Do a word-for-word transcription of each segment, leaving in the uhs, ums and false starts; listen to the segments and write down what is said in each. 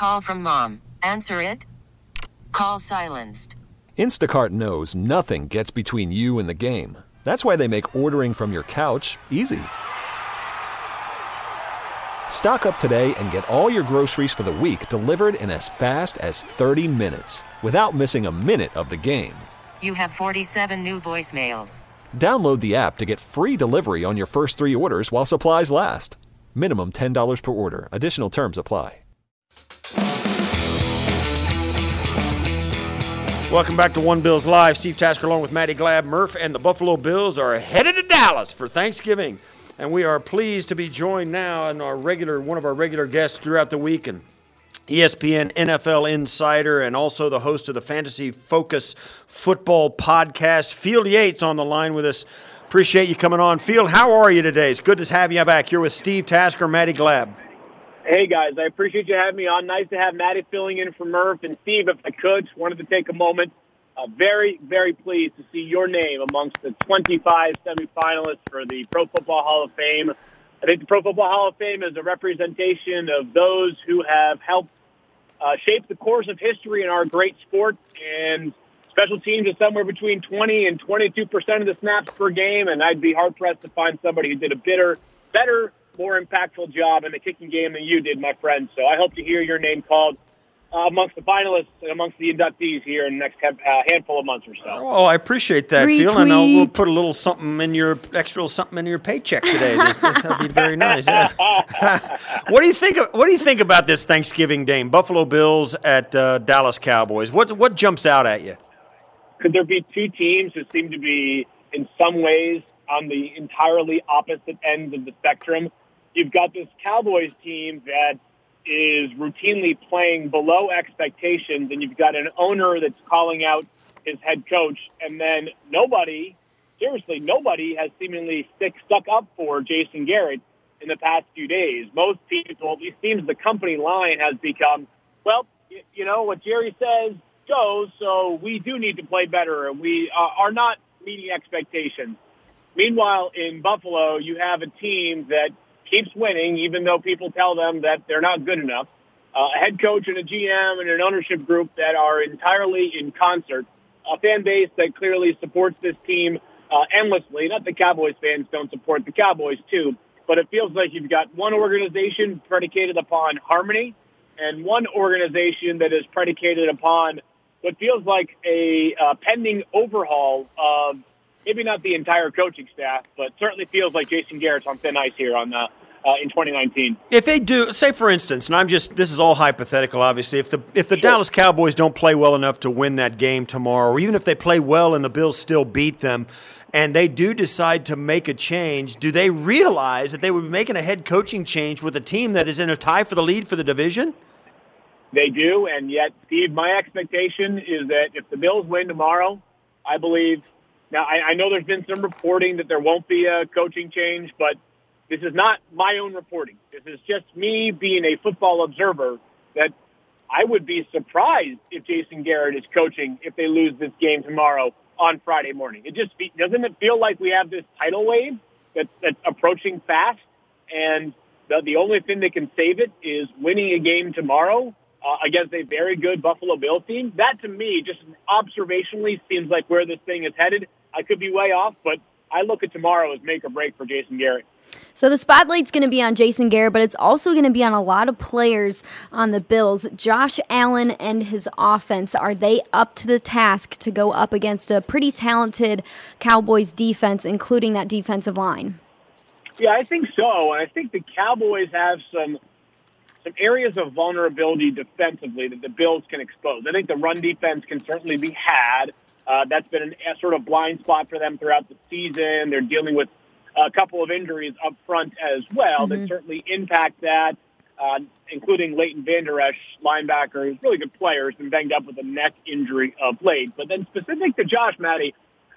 Call from mom. Answer it. Call silenced. Instacart knows nothing gets between you and the game. That's why they make ordering from your couch easy. Stock up today and get all your groceries for the week delivered in as fast as thirty minutes without missing a minute of the game. You have forty-seven new voicemails. Download the app to get free delivery on your first three orders while supplies last. Minimum ten dollars per order. Additional terms apply. Welcome back to One Bills Live. Steve Tasker along with Matty Glab. Murph and the Buffalo Bills are headed to Dallas for Thanksgiving. And we are pleased to be joined now in our regular, one of our regular guests throughout the week, and E S P N N F L insider and also the host of the Fantasy Focus Football Podcast, Field Yates, on the line with us. Appreciate you coming on. Field, how are you today? It's good to have you back. You're with Steve Tasker, Matty Glab. Hey, guys. I appreciate you having me on. Nice to have Matty filling in for Murph. And, Steve, if I could, just wanted to take a moment. Uh, very, very pleased to see your name amongst the twenty-five semifinalists for the Pro Football Hall of Fame. I think the Pro Football Hall of Fame is a representation of those who have helped uh, shape the course of history in our great sport. And special teams is somewhere between twenty and twenty-two percent of the snaps per game. And I'd be hard-pressed to find somebody who did a better, better, more impactful job in the kicking game than you did, my friend. So I hope to hear your name called Uh, amongst the finalists and amongst the inductees here in the next uh, handful of months or so. Oh, I appreciate that, Phil. And I'll, we'll put a little something in your extra something in your paycheck today. That'll be very nice. Yeah. what do you think? Of, what do you think about this Thanksgiving game? Buffalo Bills at uh, Dallas Cowboys. What what jumps out at you? Could there be two teams who seem to be, in some ways, on the entirely opposite ends of the spectrum? You've got this Cowboys team that is routinely playing below expectations, and you've got an owner that's calling out his head coach, and then nobody, seriously, nobody has seemingly stick, stuck up for Jason Garrett in the past few days. Most people, it seems the company line has become, well, you know, what Jerry says goes, so we do need to play better, and we uh, are not meeting expectations. Meanwhile, in Buffalo, you have a team that keeps winning, even though people tell them that they're not good enough. Uh, a head coach and a G M and an ownership group that are entirely in concert. A fan base that clearly supports this team uh, endlessly. Not that Cowboys fans don't support the Cowboys, too. But it feels like you've got one organization predicated upon harmony and one organization that is predicated upon what feels like a uh, pending overhaul of maybe not the entire coaching staff, but certainly feels like Jason Garrett's on thin ice here on the Uh, in twenty nineteen. If they do, say for instance, and I'm just, this is all hypothetical, obviously, if the if the sure. Dallas Cowboys don't play well enough to win that game tomorrow, or even if they play well and the Bills still beat them, and they do decide to make a change, do they realize that they would be making a head coaching change with a team that is in a tie for the lead for the division? They do, and yet, Steve, my expectation is that if the Bills win tomorrow, I believe, now I, I know there's been some reporting that there won't be a coaching change, but this is not my own reporting. This is just me being a football observer that I would be surprised if Jason Garrett is coaching if they lose this game tomorrow on Friday morning. It just doesn't it feel like we have this tidal wave that's, that's approaching fast, and the, the only thing that can save it is winning a game tomorrow uh, against a very good Buffalo Bills team. That, to me, just observationally seems like where this thing is headed. I could be way off, but I look at tomorrow as make or break for Jason Garrett. So the spotlight's going to be on Jason Garrett, but it's also going to be on a lot of players on the Bills. Josh Allen and his offense, are they up to the task to go up against a pretty talented Cowboys defense, including that defensive line? Yeah, I think so. And I think the Cowboys have some some areas of vulnerability defensively that the Bills can expose. I think the run defense can certainly be had. Uh, that's been an, a sort of blind spot for them throughout the season. They're dealing with a couple of injuries up front as well mm-hmm. that certainly impact that, uh, including Leighton Vander Esch, linebacker, who's a really good player, has been banged up with a neck injury of late. But then specific to Josh, Matty,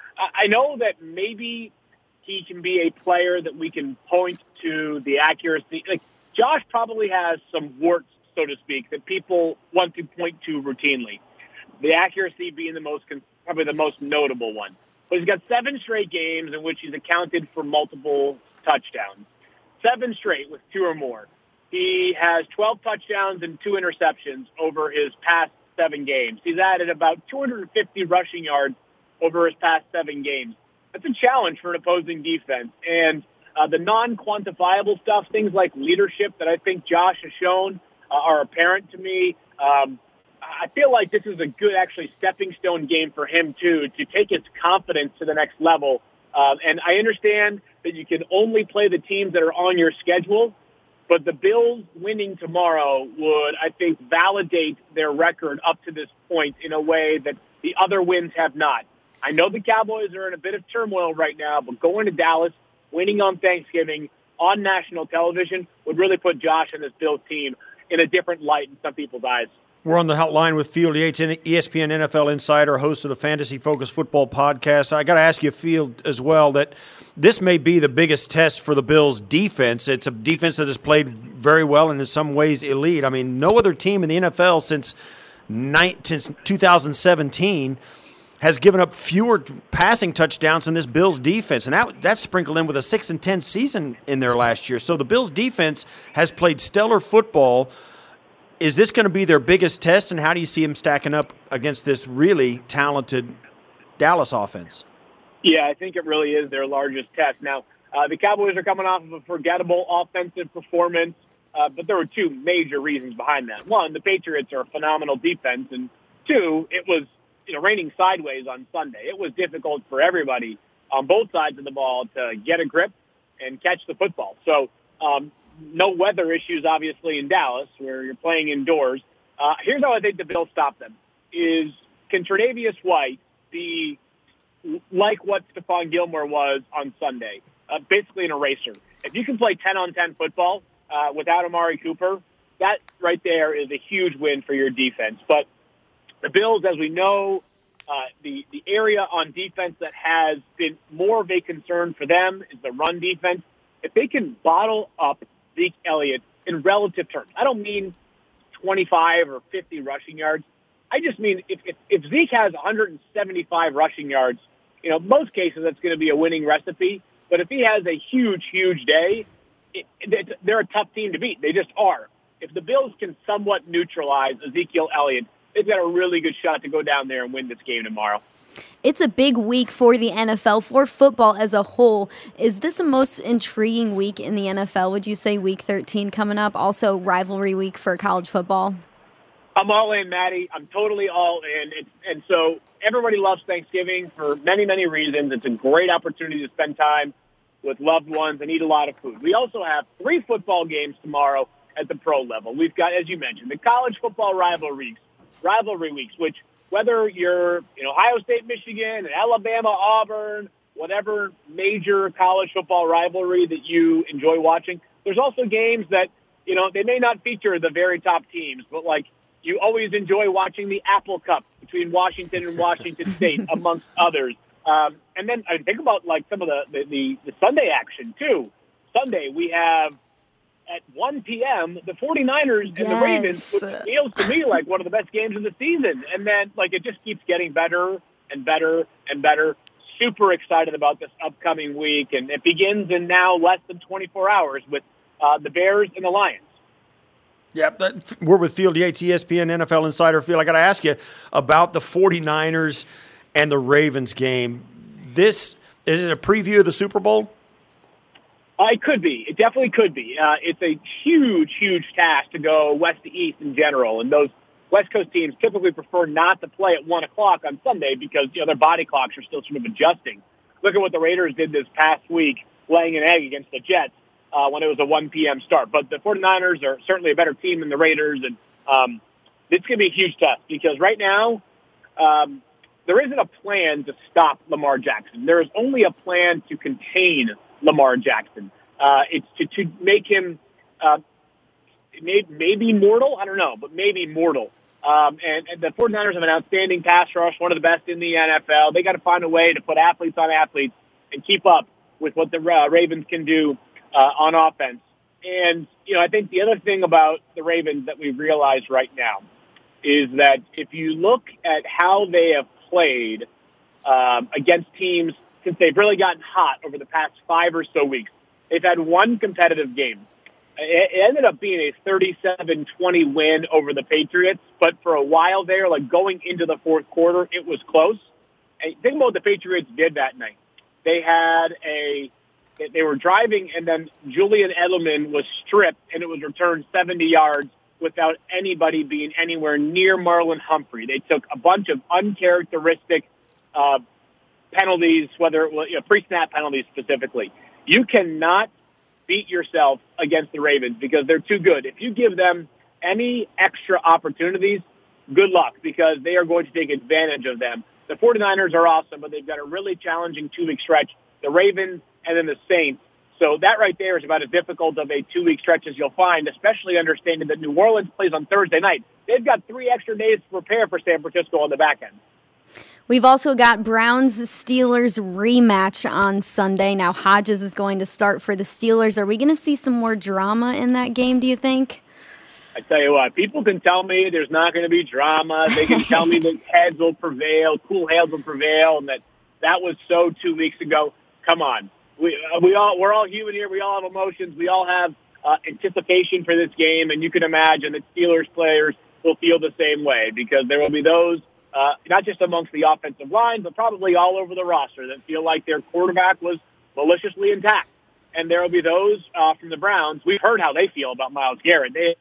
I know that maybe he can be a player that we can point to the accuracy. Like Josh probably has some warts, so to speak, that people want to point to routinely. The accuracy being the most, probably the most notable one. But he's got seven straight games in which he's accounted for multiple touchdowns. Seven straight with two or more. He has twelve touchdowns and two interceptions over his past seven games. He's added about two hundred fifty rushing yards over his past seven games. That's a challenge for an opposing defense. And uh, the non-quantifiable stuff, things like leadership that I think Josh has shown, uh, are apparent to me. Um, I feel like this is a good, actually, stepping stone game for him, too, to take his confidence to the next level. Um, and I understand that you can only play the teams that are on your schedule, but the Bills winning tomorrow would, I think, validate their record up to this point in a way that the other wins have not. I know the Cowboys are in a bit of turmoil right now, but going to Dallas, winning on Thanksgiving on national television would really put Josh and this Bills team in a different light in some people's eyes. We're on the hotline with Field Yates, E S P N N F L insider, host of the Fantasy Focus Football podcast. I got to ask you, Field, as well, that this may be the biggest test for the Bills' defense. It's a defense that has played very well and in some ways elite. I mean, no other team in the N F L since, since two thousand seventeen has given up fewer passing touchdowns than this Bills defense, and that that's sprinkled in with a six and ten season in there last year. So the Bills defense has played stellar football. Is this going to be their biggest test, and how do you see them stacking up against this really talented Dallas offense? Yeah, I think it really is their largest test. Now, uh, the Cowboys are coming off of a forgettable offensive performance, uh, but there were two major reasons behind that. One, the Patriots are a phenomenal defense, and two, it was you know raining sideways on Sunday. It was difficult for everybody on both sides of the ball to get a grip and catch the football. So, um, no weather issues, obviously, in Dallas, where you're playing indoors. Uh, here's how I think the Bills stop them, is can Tre'Davious White be like what Stephon Gilmore was on Sunday, uh, basically an eraser? If you can play ten on ten football uh, without Amari Cooper, that right there is a huge win for your defense. But the Bills, as we know, uh, the, the area on defense that has been more of a concern for them is the run defense. If they can bottle up Zeke Elliott in relative terms, I don't mean twenty-five or fifty rushing yards. I just mean if, if, if Zeke has one hundred seventy-five rushing yards, you know, most cases that's going to be a winning recipe. But if he has a huge, huge day, it, it, they're a tough team to beat. They just are. If the Bills can somewhat neutralize Ezekiel Elliott, they've got a really good shot to go down there and win this game tomorrow. It's a big week for the N F L, for football as a whole. Is this the most intriguing week in the N F L? Would you say week thirteen coming up? Also rivalry week for college football? I'm all in, Maddie. I'm totally all in. It's, and so everybody loves Thanksgiving for many, many reasons. It's a great opportunity to spend time with loved ones and eat a lot of food. We also have three football games tomorrow at the pro level. We've got, as you mentioned, the college football rivalry weeks, rivalry weeks, which whether you're in Ohio State, Michigan, Alabama, Auburn, whatever major college football rivalry that you enjoy watching, there's also games that, you know, they may not feature the very top teams, but like you always enjoy watching the Apple Cup between Washington and Washington State, amongst others. Um, and then I think about like some of the, the, the, the Sunday action too. Sunday we have at one p.m., the 49ers and yes. the Ravens, which feels to me like one of the best games of the season. And then, like, it just keeps getting better and better and better. Super excited about this upcoming week. And it begins in now less than twenty-four hours with uh, the Bears and the Lions. Yep, that, we're with Field Yates, E S P N N F L insider. Field, I got to ask you about the 49ers and the Ravens game. This, is it a preview of the Super Bowl? Uh, it could be. It definitely could be. Uh, it's a huge, huge task to go west to east in general, and those West Coast teams typically prefer not to play at one o'clock on Sunday because you know their body clocks are still sort of adjusting. Look at what the Raiders did this past week, laying an egg against the Jets uh, when it was a one p.m. start. But the 49ers are certainly a better team than the Raiders, and um, it's going to be a huge test because right now um, there isn't a plan to stop Lamar Jackson. There is only a plan to contain Lamar Jackson. Uh, it's to, to make him uh, may, maybe mortal. I don't know, but maybe mortal. Um, and, and the 49ers have an outstanding pass rush, one of the best in the N F L. They got to find a way to put athletes on athletes and keep up with what the uh, Ravens can do uh, on offense. And, you know, I think the other thing about the Ravens that we've realized right now is that if you look at how they have played um, against teams since they've really gotten hot over the past five or so weeks, they've had one competitive game. It ended up being a thirty-seven twenty win over the Patriots, but for a while there, like going into the fourth quarter, it was close. And think about what the Patriots did that night. They had a, they were driving, and then Julian Edelman was stripped, and it was returned seventy yards without anybody being anywhere near Marlon Humphrey. They took a bunch of uncharacteristic uh, penalties, whether it was you know, pre-snap penalties specifically. You cannot beat yourself against the Ravens because they're too good. If you give them any extra opportunities, good luck, because they are going to take advantage of them. The 49ers are awesome, but they've got a really challenging two-week stretch. The Ravens and then the Saints. So that right there is about as difficult of a two-week stretch as you'll find, especially understanding that New Orleans plays on Thursday night. They've got three extra days to prepare for San Francisco on the back end. We've also got Browns-Steelers rematch on Sunday. Now Hodges is going to start for the Steelers. Are we going to see some more drama in that game, do you think? I tell you what, people can tell me there's not going to be drama. They can tell me that heads will prevail, cool heads will prevail, and that that was so two weeks ago. Come on. We, we all, we're all human here. We all have emotions. We all have uh, anticipation for this game, and you can imagine that Steelers players will feel the same way because there will be those, uh, not just amongst the offensive line, but probably all over the roster that feel like their quarterback was maliciously intact. And there will be those uh, from the Browns. We've heard how they feel about Myles Garrett. They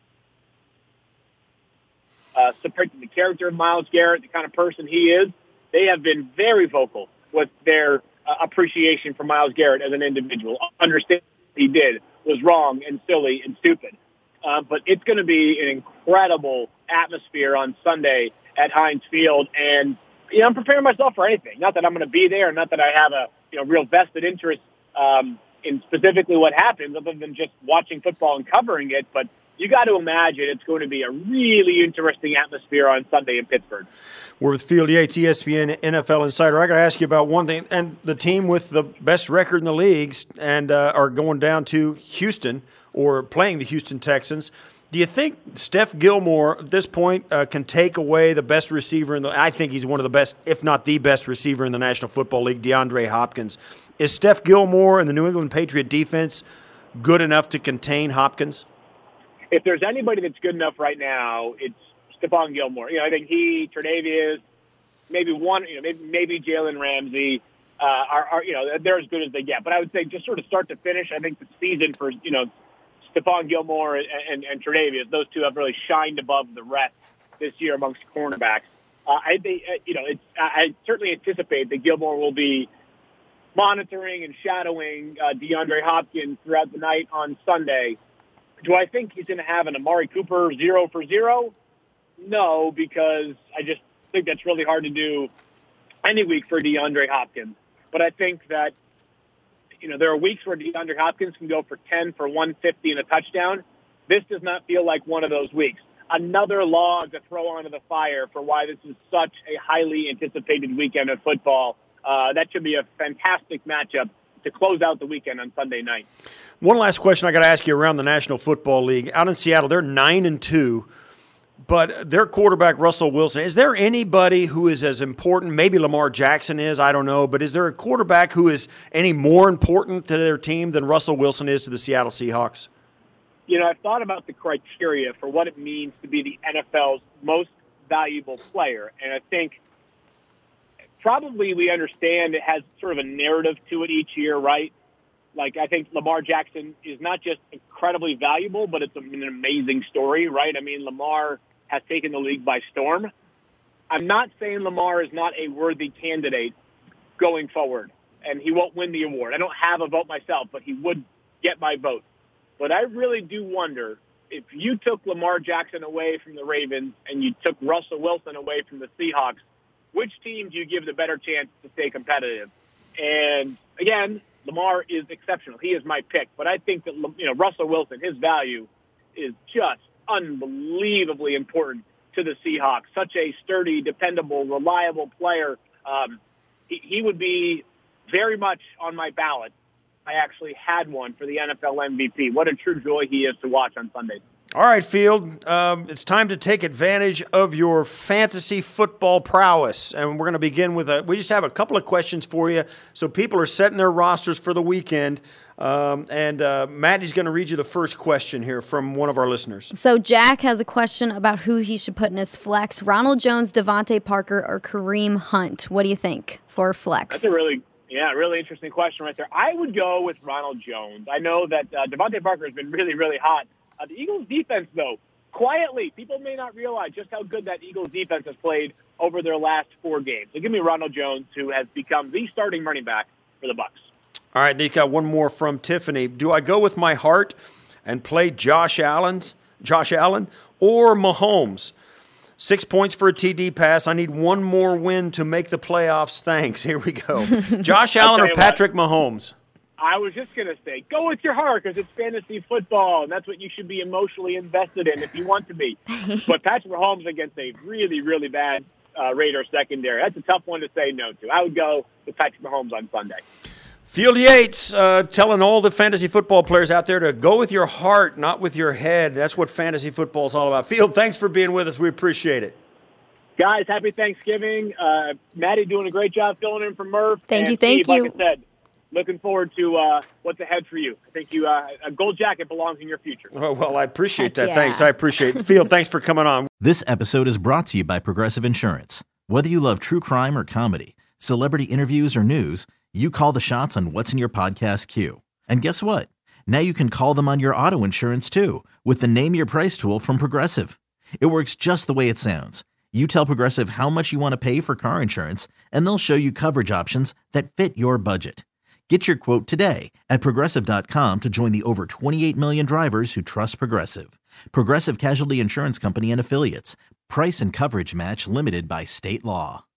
uh, supporting the character of Myles Garrett, the kind of person he is. They have been very vocal with their uh, appreciation for Myles Garrett as an individual. Understand what he did was wrong and silly and stupid. Uh, but it's going to be an incredible atmosphere on Sunday at Heinz Field. And, you know, I'm preparing myself for anything. Not that I'm going to be there, not that I have a, you know, real vested interest um, in specifically what happens other than just watching football and covering it. But you got to imagine it's going to be a really interesting atmosphere on Sunday in Pittsburgh. We're with Field Yates, E S P N N F L Insider. I got to ask you about one thing. And the team with the best record in the leagues and uh, are going down to Houston or playing the Houston Texans. Do you think Steph Gilmore at this point uh, can take away the best receiver in the – I think he's one of the best, if not the best receiver in the National Football League, DeAndre Hopkins. Is Steph Gilmore and the New England Patriot defense good enough to contain Hopkins? If there's anybody that's good enough right now, it's Stephon Gilmore. You know, I think he, Tre'Davious, maybe one, you know, maybe, maybe Jalen Ramsey uh, are, are, you know, they're as good as they get. But I would say just sort of start to finish, I think the season for, you know, Stephon Gilmore and, and, and Tre'Davious, those two have really shined above the rest this year amongst cornerbacks. Uh, I think, uh, you know, it's, I certainly anticipate that Gilmore will be monitoring and shadowing uh, DeAndre Hopkins throughout the night on Sunday. Do I think he's going to have an Amari Cooper zero for zero? No, because I just think that's really hard to do any week for DeAndre Hopkins. But I think that, you know, there are weeks where DeAndre Hopkins can go for ten for one fifty and a touchdown. This does not feel like one of those weeks. Another log to throw onto the fire for why this is such a highly anticipated weekend of football. Uh, that should be a fantastic matchup to close out the weekend on Sunday night. One last question I got to ask you around the National Football League. Out in Seattle, they're nine and two, but their quarterback Russell Wilson. Is there anybody who is as important? Maybe Lamar Jackson is. I don't know, but is there a quarterback who is any more important to their team than Russell Wilson is to the Seattle Seahawks? You know, I've thought about the criteria for what it means to be the N F L's most valuable player, and I think probably we understand it has sort of a narrative to it each year, right? Like, I think Lamar Jackson is not just incredibly valuable, but it's an amazing story, right? I mean, Lamar has taken the league by storm. I'm not saying Lamar is not a worthy candidate going forward, and he won't win the award. I don't have a vote myself, but he would get my vote. But I really do wonder if you took Lamar Jackson away from the Ravens and you took Russell Wilson away from the Seahawks, which team do you give the better chance to stay competitive? And again, Lamar is exceptional. He is my pick. But I think that, you know, Russell Wilson, his value is just unbelievably important to the Seahawks. Such a sturdy, dependable, reliable player. Um, he, he would be very much on my ballot. I actually had one for the N F L M V P. What a true joy he is to watch on Sundays. All right, Field, um, it's time to take advantage of your fantasy football prowess. And we're going to begin with a, we just have a couple of questions for you. So people are setting their rosters for the weekend. Um, and uh, Maddie's going to read you the first question here from one of our listeners. So Jack has a question about who he should put in his flex. Ronald Jones, Devontae Parker, or Kareem Hunt. What do you think for flex? That's a really, yeah, really interesting question right there. I would go with Ronald Jones. I know that uh, Devontae Parker has been really, really hot. Uh, the Eagles' defense, though, quietly, people may not realize just how good that Eagles' defense has played over their last four games. So give me Ronald Jones, who has become the starting running back for the Bucs. All right, they got one more from Tiffany. Do I go with my heart and play Josh Allen's, Josh Allen or Mahomes? Six points for a T D pass. I need one more win to make the playoffs. Thanks. Here we go. Josh Allen or Patrick what. Mahomes? I was just going to say, go with your heart because it's fantasy football, and that's what you should be emotionally invested in if you want to be. But Patrick Mahomes against a really, really bad uh, Raiders secondary, that's a tough one to say no to. I would go with Patrick Mahomes on Sunday. Field Yates uh, telling all the fantasy football players out there to go with your heart, not with your head. That's what fantasy football is all about. Field, thanks for being with us. We appreciate it. Guys, happy Thanksgiving. Uh, Maddie doing a great job filling in for Murph. Thank and you, thank Steve, you. Like I said, looking forward to uh, what's ahead for you. I think you uh, a gold jacket belongs in your future. Oh, well, I appreciate Heck that. yeah. Thanks. I appreciate it. Field, thanks for coming on. This episode is brought to you by Progressive Insurance. Whether you love true crime or comedy, celebrity interviews or news, you call the shots on what's in your podcast queue. And guess what? Now you can call them on your auto insurance too with the Name Your Price tool from Progressive. It works just the way it sounds. You tell Progressive how much you want to pay for car insurance, and they'll show you coverage options that fit your budget. Get your quote today at Progressive dot com to join the over twenty-eight million drivers who trust Progressive. Progressive Casualty Insurance Company and Affiliates. Price and coverage match limited by state law.